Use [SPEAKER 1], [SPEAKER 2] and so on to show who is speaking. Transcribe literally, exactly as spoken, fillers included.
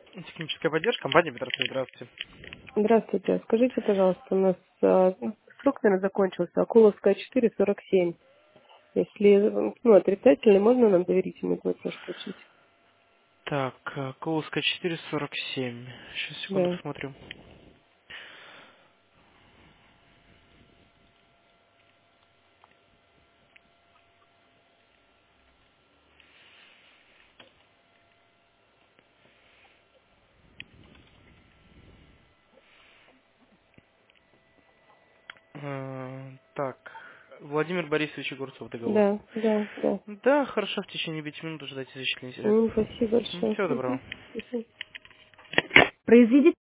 [SPEAKER 1] Техническая поддержка, компания Петросвет, здравствуйте.
[SPEAKER 2] Здравствуйте. Скажите, пожалуйста, у нас а, ну, срок, наверное, закончился. Акуловская четыре сорок семь. Если ну, отрицательный, можно нам доверительный платеж включить?
[SPEAKER 1] Так, э, Колоска четыре сорок семь. Сейчас, секунду,
[SPEAKER 2] Да.
[SPEAKER 1] посмотрю. Э, Так, Владимир Борисович Огурцов договор.
[SPEAKER 2] Да, да, да.
[SPEAKER 1] Да, хорошо, в течение пяти минут ожидайте зачисления средств.
[SPEAKER 2] М, Спасибо большое.
[SPEAKER 1] Всего доброго.
[SPEAKER 2] Мгм. Спасибо.
[SPEAKER 1] Произведите